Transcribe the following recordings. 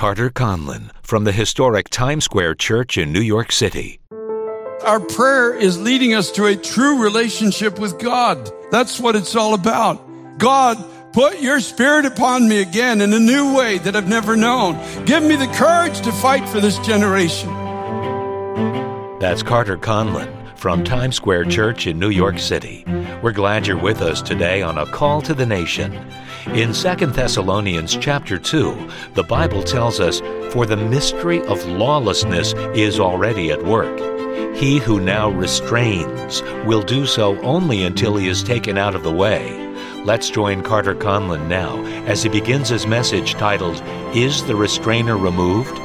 Carter Conlon from the historic Times Square Church in New York City. Our prayer is leading us to a true relationship with God. That's what it's all about. God, put your Spirit upon me again in a new way that I've never known. Give me the courage to fight for this generation. That's Carter Conlon from Times Square Church in New York City. We're glad you're with us today on A Call to the Nation. In 2 Thessalonians chapter 2, the Bible tells us, "For the mystery of lawlessness is already at work. He who now restrains will do so only until he is taken out of the way." Let's join Carter Conlon now as he begins his message titled, "Is the Restrainer Removed?"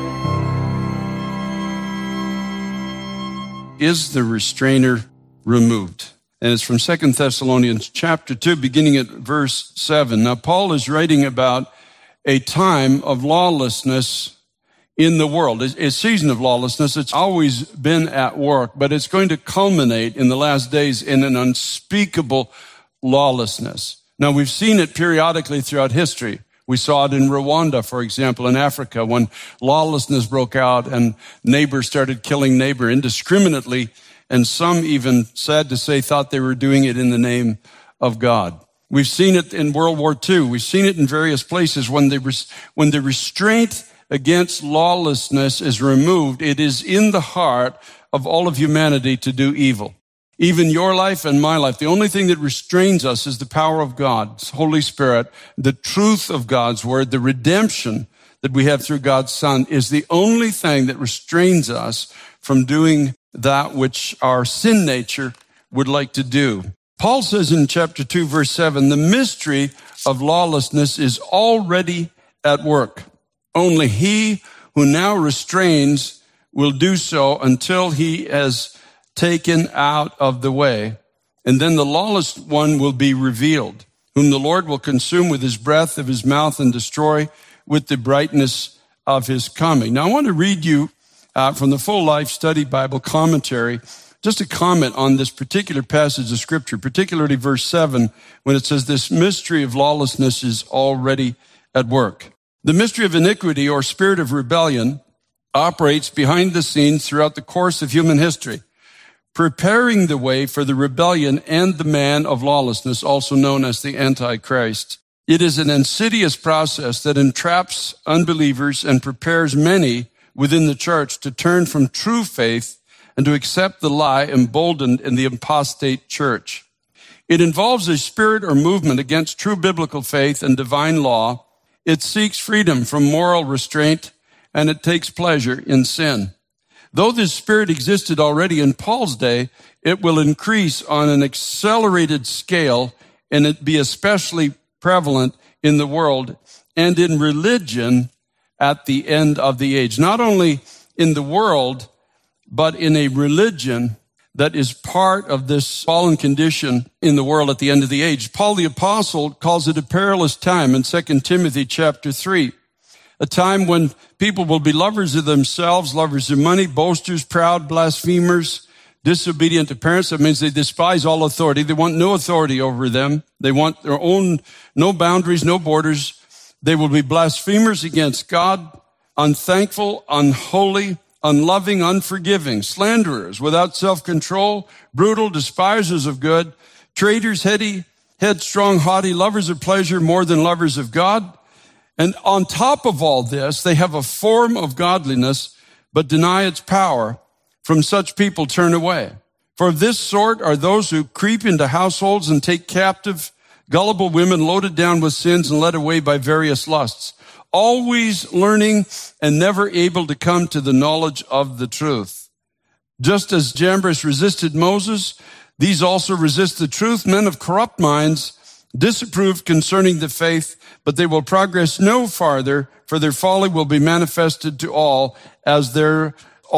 Is the restrainer removed? And it's from 2 Thessalonians chapter 2, beginning at verse 7. Now, Paul is writing about a time of lawlessness in the world, a season of lawlessness. It's always been at work, but it's going to culminate in the last days in an unspeakable lawlessness. Now, we've seen it periodically throughout history. We saw it in Rwanda, for example, in Africa, when lawlessness broke out and neighbors started killing neighbor indiscriminately, and some even, sad to say, thought they were doing it in the name of God. We've seen it in World War II. We've seen it in various places. When the restraint against lawlessness is removed, it is in the heart of all of humanity to do evil. Even your life and my life, the only thing that restrains us is the power of God's Holy Spirit, the truth of God's Word, the redemption that we have through God's Son is the only thing that restrains us from doing that which our sin nature would like to do. Paul says in chapter 2, verse 7, "The mystery of lawlessness is already at work. Only he who now restrains will do so until he has taken out of the way. And then the lawless one will be revealed, whom the Lord will consume with his breath of his mouth and destroy with the brightness of his coming." Now, I want to read you from the Full Life Study Bible commentary, just a comment on this particular passage of Scripture, particularly verse 7, when it says, "This mystery of lawlessness is already at work." The mystery of iniquity or spirit of rebellion operates behind the scenes throughout the course of human history, preparing the way for the rebellion and the man of lawlessness, also known as the Antichrist. It is an insidious process that entraps unbelievers and prepares many within the church to turn from true faith and to accept the lie emboldened in the apostate church. It involves a spirit or movement against true biblical faith and divine law. It seeks freedom from moral restraint, and it takes pleasure in sin. Though this spirit existed already in Paul's day, it will increase on an accelerated scale, and it be especially prevalent in the world and in religion at the end of the age. Not only in the world, but in a religion that is part of this fallen condition in the world at the end of the age. Paul the Apostle calls it a perilous time in 2 Timothy chapter 3. A time when people will be lovers of themselves, lovers of money, boasters, proud, blasphemers, disobedient to parents. That means they despise all authority. They want no authority over them. They want their own, no boundaries, no borders. They will be blasphemers against God, unthankful, unholy, unloving, unforgiving, slanderers, without self-control, brutal, despisers of good, traitors, heady, headstrong, haughty, lovers of pleasure more than lovers of God. And on top of all this, they have a form of godliness, but deny its power. From such people turn away. For of this sort are those who creep into households and take captive gullible women loaded down with sins and led away by various lusts, always learning and never able to come to the knowledge of the truth. Just as Jambres resisted Moses, these also resist the truth. Men of corrupt minds disapprove concerning the faith, but they will progress no farther, for their folly will be manifested to all, as there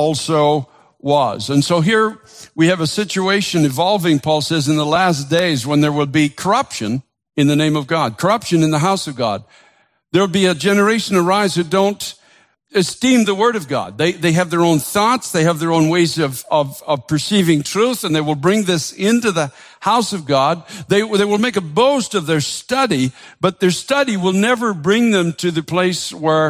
also was. And so here we have a situation evolving, Paul says, in the last days when there will be corruption in the name of God, corruption in the house of God. There will be a generation arise who don't esteem the word of God. They have their own thoughts. They have their own ways of perceiving truth, and they will bring this into the house of God. They will make a boast of their study, but their study will never bring them to the place where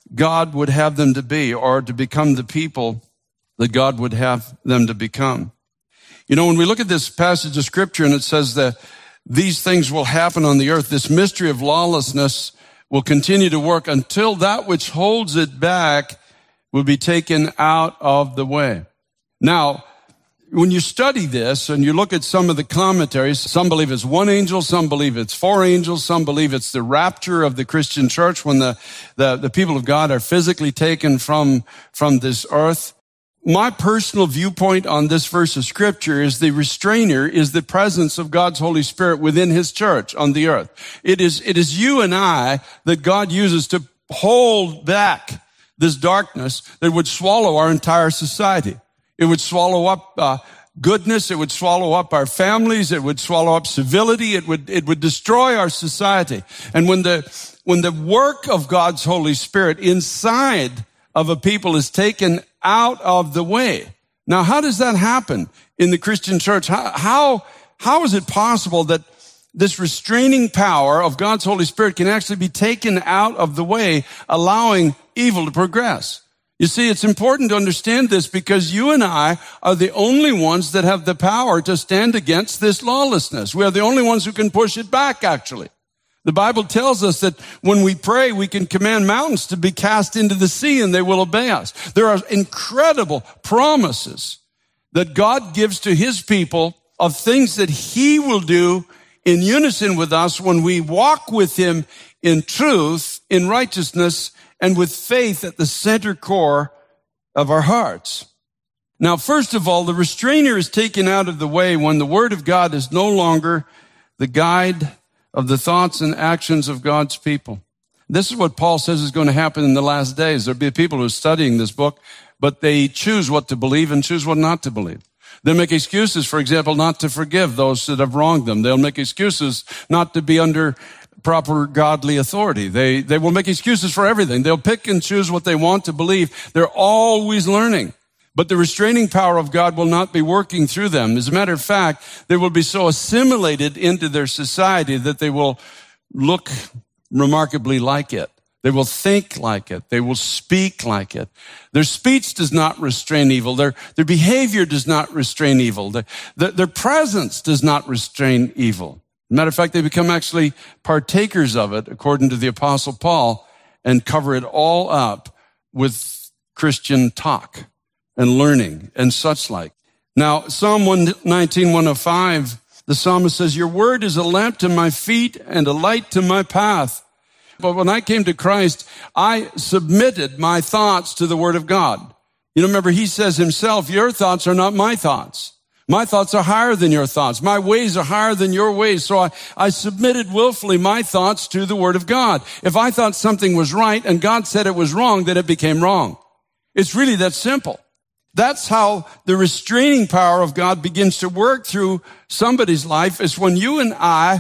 God would have them to be, or to become the people that God would have them to become. You know, when we look at this passage of Scripture and it says that these things will happen on the earth, this mystery of lawlessness will continue to work until that which holds it back will be taken out of the way. Now, when you study this and you look at some of the commentaries, some believe it's one angel, some believe it's four angels, some believe it's the rapture of the Christian church when the people of God are physically taken from this earth. My personal viewpoint on this verse of Scripture is the restrainer is the presence of God's Holy Spirit within His church on the earth. It is you and I that God uses to hold back this darkness that would swallow our entire society. It would swallow up goodness. It would swallow up our families. It would swallow up civility. It would destroy our society. And when the work of God's Holy Spirit inside of a people is taken out of the way. Now, how does that happen in the Christian church? How is it possible that this restraining power of God's Holy Spirit can actually be taken out of the way, allowing evil to progress? You see, it's important to understand this because you and I are the only ones that have the power to stand against this lawlessness. We are the only ones who can push it back, actually. The Bible tells us that when we pray, we can command mountains to be cast into the sea and they will obey us. There are incredible promises that God gives to His people of things that He will do in unison with us when we walk with Him in truth, in righteousness, and with faith at the center core of our hearts. Now, first of all, the restrainer is taken out of the way when the Word of God is no longer the guide of the thoughts and actions of God's people. This is what Paul says is going to happen in the last days. There'll be people who are studying this book, but they choose what to believe and choose what not to believe. They'll make excuses, for example, not to forgive those that have wronged them. They'll make excuses not to be under proper godly authority. They will make excuses for everything. They'll pick and choose what they want to believe. They're always learning. But the restraining power of God will not be working through them. As a matter of fact, they will be so assimilated into their society that they will look remarkably like it. They will think like it. They will speak like it. Their speech does not restrain evil. Their behavior does not restrain evil. Their presence does not restrain evil. As a matter of fact, they become actually partakers of it, according to the Apostle Paul, and cover it all up with Christian talk and learning and such like. Now, Psalm 119, 105, the psalmist says, "Your word is a lamp to my feet and a light to my path." But when I came to Christ, I submitted my thoughts to the Word of God. You know, remember, He says Himself, your thoughts are not my thoughts. My thoughts are higher than your thoughts. My ways are higher than your ways. So I submitted willfully my thoughts to the Word of God. If I thought something was right and God said it was wrong, then it became wrong. It's really that simple. That's how the restraining power of God begins to work through somebody's life, is when you and I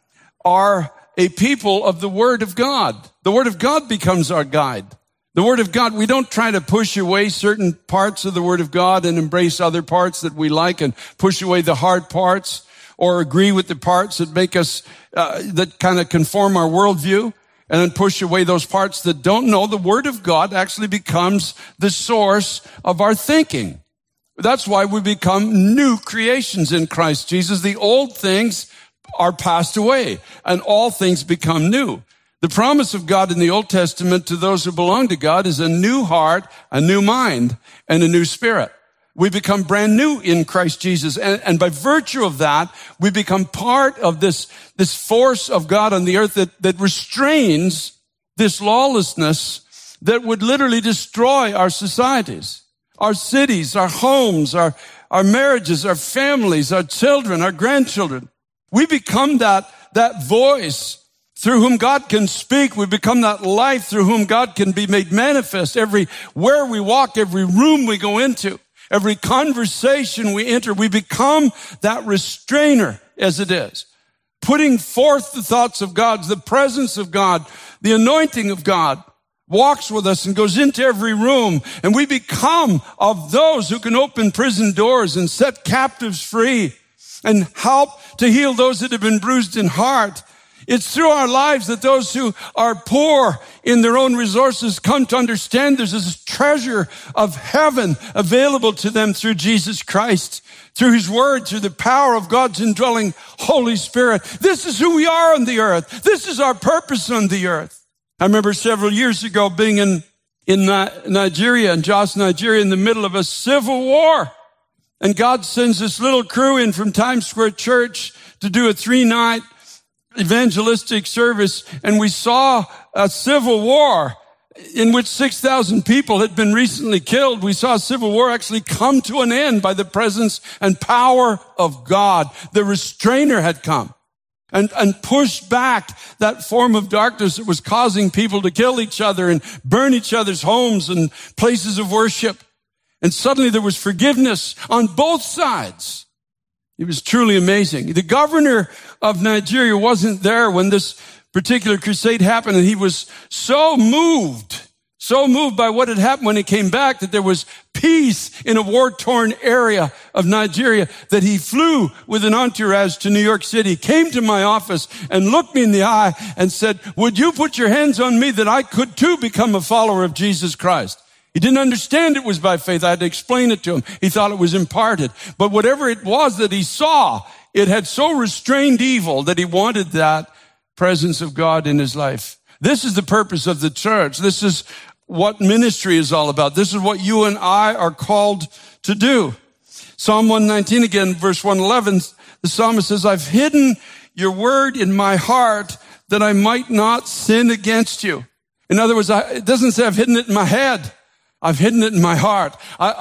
are a people of the Word of God. The Word of God becomes our guide. The Word of God, we don't try to push away certain parts of the Word of God and embrace other parts that we like and push away the hard parts, or agree with the parts that make us, that kind of conform our worldview, and then push away those parts that don't know. The Word of God actually becomes the source of our thinking. That's why we become new creations in Christ Jesus. The old things are passed away and all things become new. The promise of God in the Old Testament to those who belong to God is a new heart, a new mind, and a new spirit. We become brand new in Christ Jesus. And by virtue of that, we become part of this force of God on the earth that restrains this lawlessness that would literally destroy our societies, our cities, our homes, our marriages, our families, our children, our grandchildren. We become that voice through whom God can speak. We become that life through whom God can be made manifest. Everywhere we walk, every room we go into, every conversation we enter, we become that restrainer as it is. Putting forth the thoughts of God, the presence of God, the anointing of God walks with us and goes into every room. And we become of those who can open prison doors and set captives free and help to heal those that have been bruised in heart. It's through our lives that those who are poor in their own resources come to understand there's this treasure of heaven available to them through Jesus Christ, through his word, through the power of God's indwelling Holy Spirit. This is who we are on the earth. This is our purpose on the earth. I remember several years ago being in Nigeria, in Jos, Nigeria, in the middle of a civil war. And God sends this little crew in from Times Square Church to do a 3-night evangelistic service. And we saw a civil war in which 6,000 people had been recently killed. We saw a civil war actually come to an end by the presence and power of God. The restrainer had come and pushed back that form of darkness that was causing people to kill each other and burn each other's homes and places of worship. And suddenly there was forgiveness on both sides. It was truly amazing. The governor of Nigeria wasn't there when this particular crusade happened, and he was so moved by what had happened when he came back that there was peace in a war-torn area of Nigeria that he flew with an entourage to New York City, came to my office and looked me in the eye and said, "Would you put your hands on me that I could too become a follower of Jesus Christ?" He didn't understand it was by faith. I had to explain it to him. He thought it was imparted. But whatever it was that he saw, it had so restrained evil that he wanted that presence of God in his life. This is the purpose of the church. This is what ministry is all about. This is what you and I are called to do. Psalm 119 again, verse 111, the psalmist says, "I've hidden your word in my heart that I might not sin against you." In other words, it doesn't say I've hidden it in my head. I've hidden it in my heart.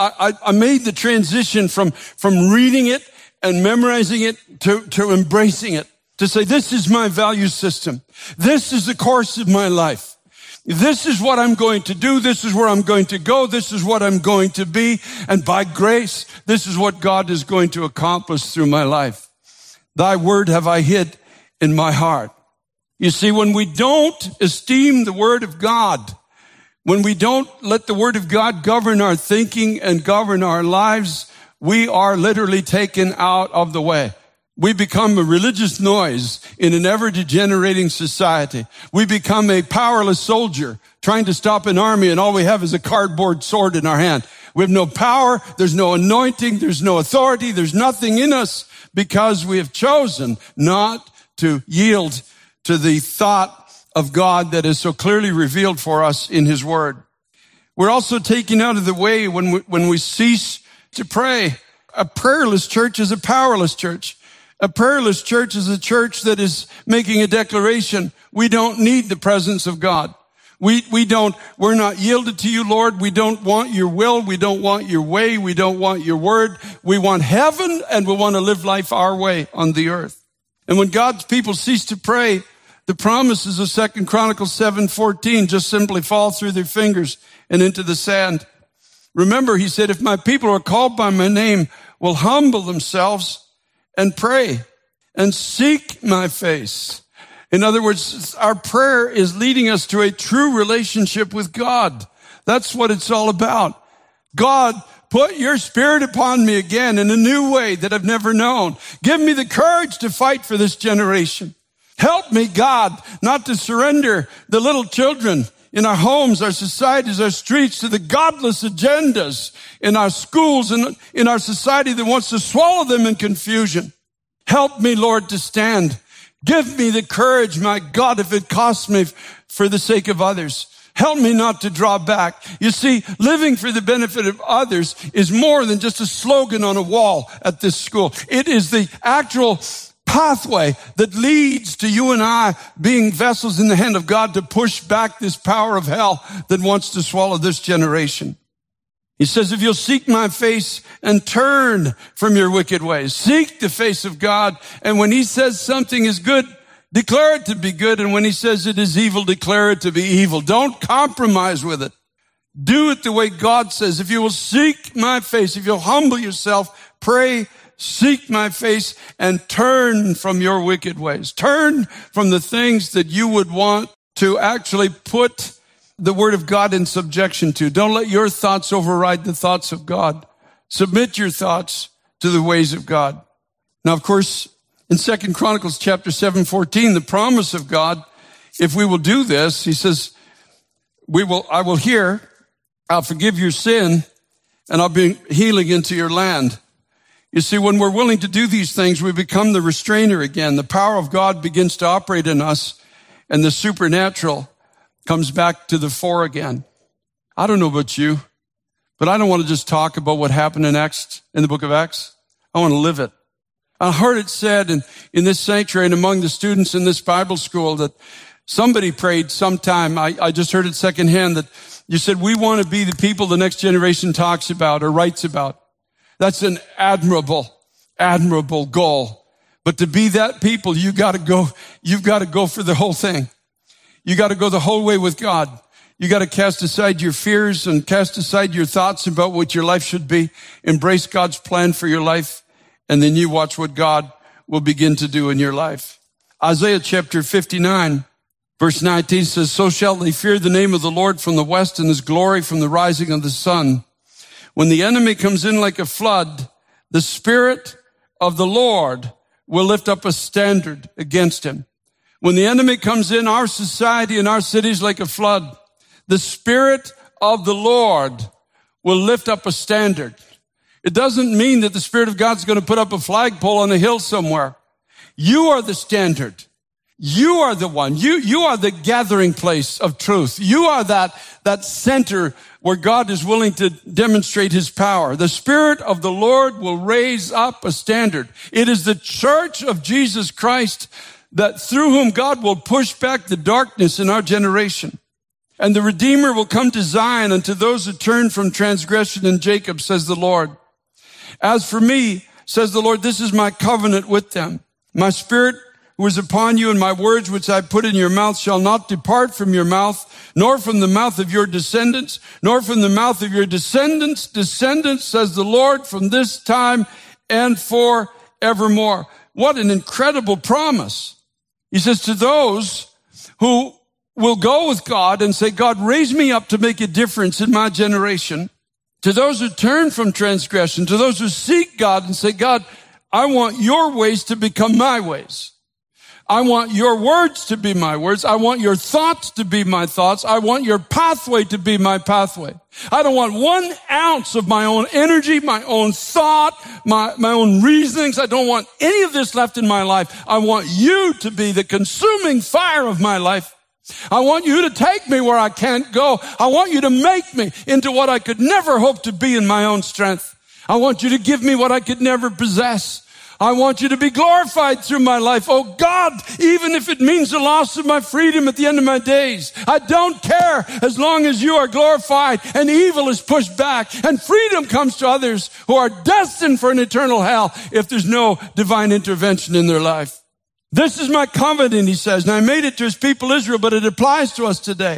I made the transition from reading it and memorizing it to embracing it, to say, this is my value system. This is the course of my life. This is what I'm going to do. This is where I'm going to go. This is what I'm going to be. And by grace, this is what God is going to accomplish through my life. Thy word have I hid in my heart. You see, when we don't esteem the word of God, when we don't let the word of God govern our thinking and govern our lives, we are literally taken out of the way. We become a religious noise in an ever-degenerating society. We become a powerless soldier trying to stop an army, and all we have is a cardboard sword in our hand. We have no power, there's no anointing, there's no authority, there's nothing in us because we have chosen not to yield to the thought of God that is so clearly revealed for us in his word. We're also taken out of the way when we cease to pray. A prayerless church is a powerless church. A prayerless church is a church that is making a declaration. We don't need the presence of God. We're not yielded to you, Lord. We don't want your will. We don't want your way. We don't want your word. We want heaven, and we want to live life our way on the earth. And when God's people cease to pray, the promises of 2 Chronicles 7:14 just simply fall through their fingers and into the sand. Remember, he said, if my people are called by my name, will humble themselves and pray and seek my face. In other words, our prayer is leading us to a true relationship with God. That's what it's all about. God, put your spirit upon me again in a new way that I've never known. Give me the courage to fight for this generation. Help me, God, not to surrender the little children in our homes, our societies, our streets to the godless agendas in our schools and in our society that wants to swallow them in confusion. Help me, Lord, to stand. Give me the courage, my God, if it costs me for the sake of others. Help me not to draw back. You see, living for the benefit of others is more than just a slogan on a wall at this school. It is the actual pathway that leads to you and I being vessels in the hand of God to push back this power of hell that wants to swallow this generation. He says, if you'll seek my face and turn from your wicked ways, seek the face of God. And when he says something is good, declare it to be good. And when he says it is evil, declare it to be evil. Don't compromise with it. Do it the way God says. If you will seek my face, if you'll humble yourself, pray, seek my face, and turn from your wicked ways. Turn from the things that you would want to actually put the word of God in subjection to. Don't let your thoughts override the thoughts of God. Submit your thoughts to the ways of God. Now, of course, In 2 Chronicles chapter 7:14, the promise of God, if we will do this, he says, I will hear, I'll forgive your sin, and I'll bring healing into your land. You see, when we're willing to do these things, we become the restrainer again. The power of God begins to operate in us, and the supernatural comes back to the fore again. I don't know about you, but I don't want to just talk about what happened in the book of Acts. I want to live it. I heard it said in this sanctuary and among the students in this Bible school that somebody prayed sometime. I just heard it secondhand that you said, we want to be the people the next generation talks about or writes about. That's an admirable goal. But to be that people, you've got to go for the whole thing. You got to go the whole way with God. You got to cast aside your fears and cast aside your thoughts about what your life should be. Embrace God's plan for your life. And then you watch what God will begin to do in your life. Isaiah chapter 59, verse 19 says, so shall they fear the name of the Lord from the west and his glory from the rising of the sun. When the enemy comes in like a flood, the Spirit of the Lord will lift up a standard against him. When the enemy comes in our society and our cities like a flood, the Spirit of the Lord will lift up a standard. It doesn't mean that the Spirit of God's going to put up a flagpole on a hill somewhere. You are the standard. You are the one. You are the gathering place of truth. You are that center where God is willing to demonstrate his power. The Spirit of the Lord will raise up a standard. It is the church of Jesus Christ that through whom God will push back the darkness in our generation. And the Redeemer will come to Zion unto those who turn from transgression in Jacob, says the Lord. As for me, says the Lord, this is my covenant with them. My Spirit who is upon you and my words which I put in your mouth shall not depart from your mouth, nor from the mouth of your descendants, nor from the mouth of your descendants, says the Lord, from this time and forevermore. What an incredible promise. He says to those who will go with God and say, God, raise me up to make a difference in my generation. To those who turn from transgression, to those who seek God and say, God, I want your ways to become my ways. I want your words to be my words. I want your thoughts to be my thoughts. I want your pathway to be my pathway. I don't want 1 ounce of my own energy, my own thought, my own reasonings. I don't want any of this left in my life. I want you to be the consuming fire of my life. I want you to take me where I can't go. I want you to make me into what I could never hope to be in my own strength. I want you to give me what I could never possess. I want you to be glorified through my life. Oh God, even if it means the loss of my freedom at the end of my days, I don't care as long as you are glorified and evil is pushed back and freedom comes to others who are destined for an eternal hell if there's no divine intervention in their life. This is my covenant, he says, and I made it to his people Israel, but it applies to us today.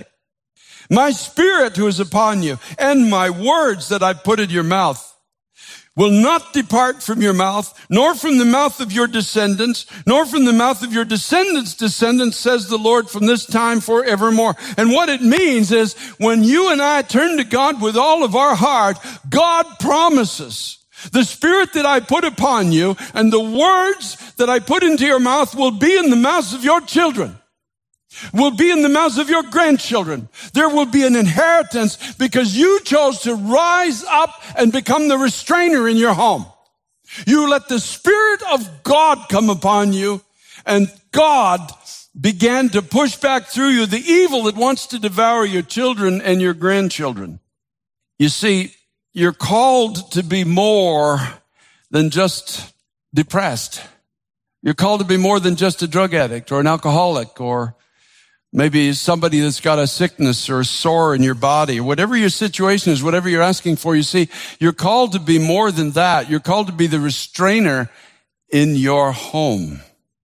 My Spirit who is upon you and my words that I put in your mouth will not depart from your mouth, nor from the mouth of your descendants, nor from the mouth of your descendants, says the Lord, from this time forevermore. And what it means is when you and I turn to God with all of our heart, God promises the Spirit that I put upon you and the words that I put into your mouth will be in the mouths of your children, will be in the mouths of your grandchildren. There will be an inheritance because you chose to rise up and become the restrainer in your home. You let the Spirit of God come upon you, and God began to push back through you the evil that wants to devour your children and your grandchildren. You see, you're called to be more than just depressed. You're called to be more than just a drug addict or an alcoholic or maybe somebody that's got a sickness or a sore in your body. Whatever your situation is, whatever you're asking for, you see, you're called to be more than that. You're called to be the restrainer in your home.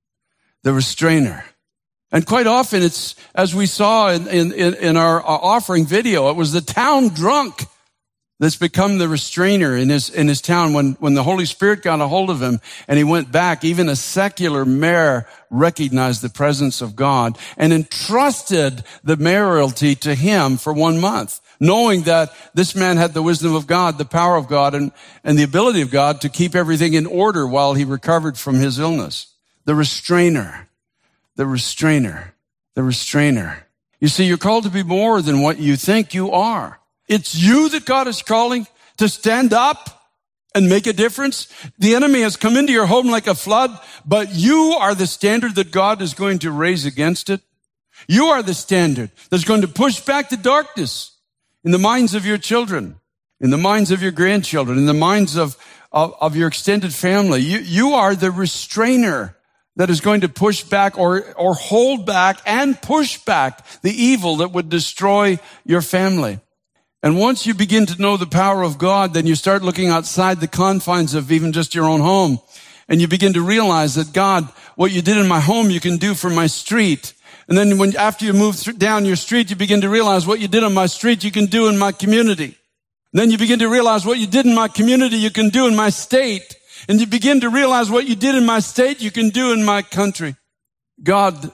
The restrainer. And quite often it's, as we saw in our offering video, it was the town drunk that's become the restrainer in his town. When the Holy Spirit got a hold of him and he went back, even a secular mayor recognized the presence of God and entrusted the mayoralty to him for 1 month, knowing that this man had the wisdom of God, the power of God, and the ability of God to keep everything in order while he recovered from his illness. The restrainer. The restrainer. The restrainer. You see, you're called to be more than what you think you are. It's you that God is calling to stand up and make a difference. The enemy has come into your home like a flood, but you are the standard that God is going to raise against it. You are the standard that's going to push back the darkness in the minds of your children, in the minds of your grandchildren, in the minds of your extended family. You are the restrainer that is going to push back or hold back and push back the evil that would destroy your family. And once you begin to know the power of God, then you start looking outside the confines of even just your own home. And you begin to realize that God, what you did in my home, you can do for my street. And then after you move down your street, you begin to realize what you did on my street, you can do in my community. And then you begin to realize what you did in my community, you can do in my state. And you begin to realize what you did in my state, you can do in my country. God,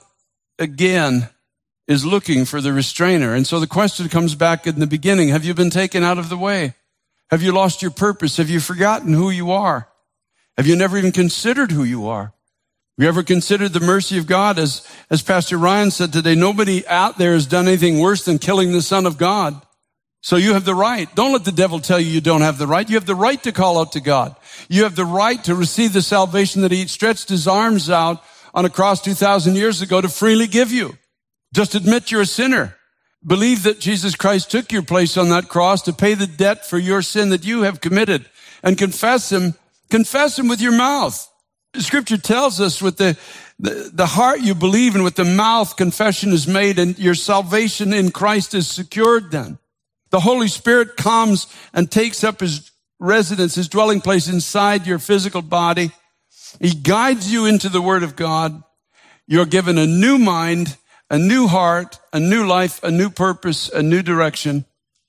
again, is looking for the restrainer. And so the question comes back in the beginning. Have you been taken out of the way? Have you lost your purpose? Have you forgotten who you are? Have you never even considered who you are? Have you ever considered the mercy of God? As Pastor Ryan said today, nobody out there has done anything worse than killing the Son of God. So you have the right. Don't let the devil tell you don't have the right. You have the right to call out to God. You have the right to receive the salvation that he stretched his arms out on a cross 2,000 years ago to freely give you. Just admit you're a sinner. Believe that Jesus Christ took your place on that cross to pay the debt for your sin that you have committed, and confess him with your mouth. The scripture tells us with the heart you believe, and with the mouth confession is made, and your salvation in Christ is secured then. The Holy Spirit comes and takes up his residence, his dwelling place inside your physical body. He guides you into the Word of God. You're given a new mind, a new heart, a new life, a new purpose, a new direction.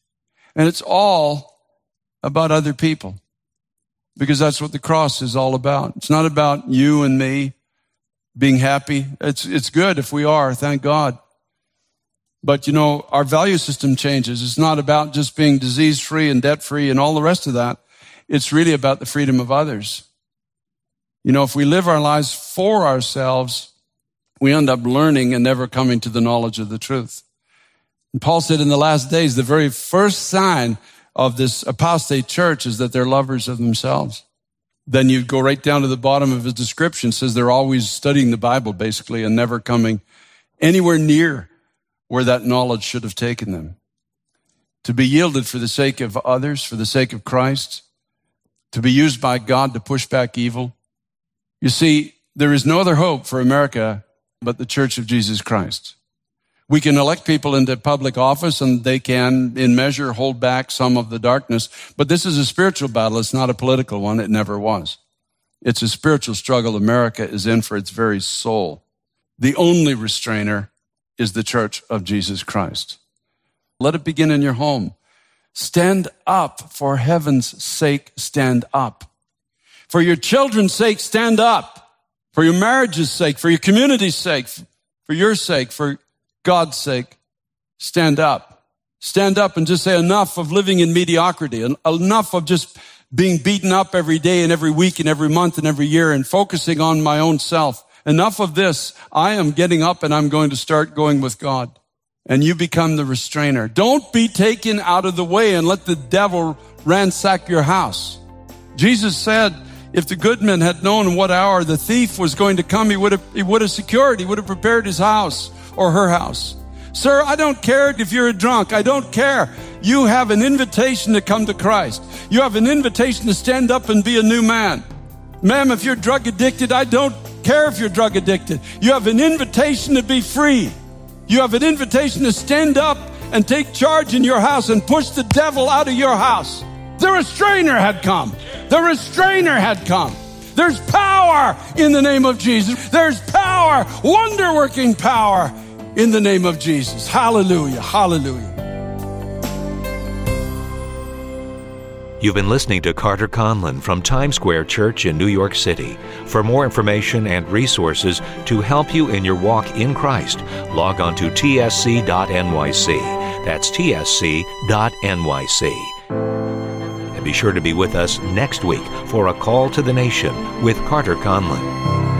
And it's all about other people, because that's what the cross is all about. It's not about you and me being happy. It's good if we are, thank God. But, you know, our value system changes. It's not about just being disease-free and debt-free and all the rest of that. It's really about the freedom of others. You know, if we live our lives for ourselves, we end up learning and never coming to the knowledge of the truth. And Paul said in the last days, the very first sign of this apostate church is that they're lovers of themselves. Then you go right down to the bottom of his description. It says they're always studying the Bible, basically, and never coming anywhere near where that knowledge should have taken them. To be yielded for the sake of others, for the sake of Christ, to be used by God to push back evil. You see, there is no other hope for America but the Church of Jesus Christ. We can elect people into public office, and they can, in measure, hold back some of the darkness. But this is a spiritual battle. It's not a political one. It never was. It's a spiritual struggle America is in for its very soul. The only restrainer is the Church of Jesus Christ. Let it begin in your home. Stand up, for heaven's sake, stand up. For your children's sake, stand up. For your marriage's sake, for your community's sake, for your sake, for God's sake, stand up. Stand up and just say enough of living in mediocrity, enough of just being beaten up every day and every week and every month and every year and focusing on my own self. Enough of this. I am getting up and I'm going to start going with God. And you become the restrainer. Don't be taken out of the way and let the devil ransack your house. Jesus said, if the good man had known in what hour the thief was going to come, he would have secured, he would have prepared his house or her house. Sir, I don't care if you're a drunk. I don't care. You have an invitation to come to Christ. You have an invitation to stand up and be a new man. Ma'am, if you're drug addicted, I don't care if you're drug addicted. You have an invitation to be free. You have an invitation to stand up and take charge in your house and push the devil out of your house. The restrainer had come. The restrainer had come. There's power in the name of Jesus. There's power, wonder-working power in the name of Jesus. Hallelujah, hallelujah. You've been listening to Carter Conlon from Times Square Church in New York City. For more information and resources to help you in your walk in Christ, log on to tsc.nyc. That's tsc.nyc. And be sure to be with us next week for A Call to the Nation with Carter Conlon.